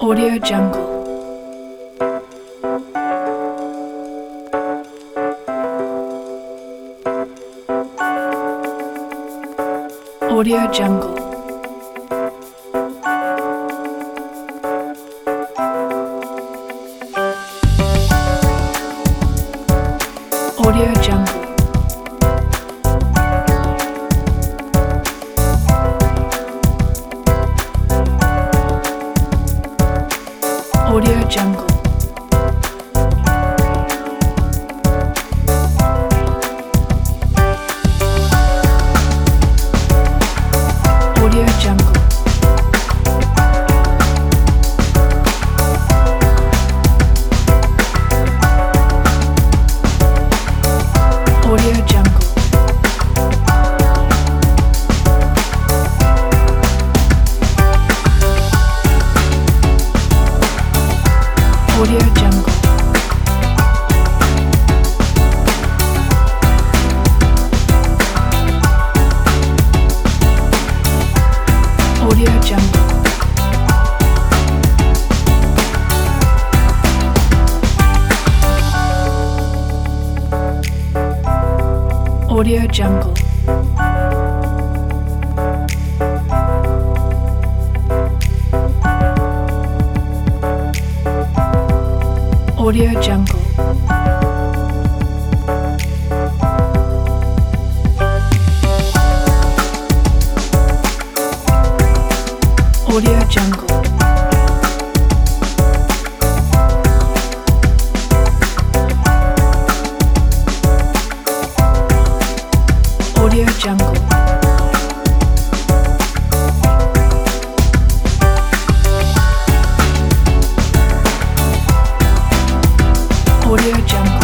Audio Jungle. Audio Jungle. Audio Jungle. Audio Jungle. Audio Jungle. Audio Jungle. Audio Jungle. Audio Jungle. Audio Jungle. Audio Jungle. Audio Jungle. Audio Jungle. Audio Jungle.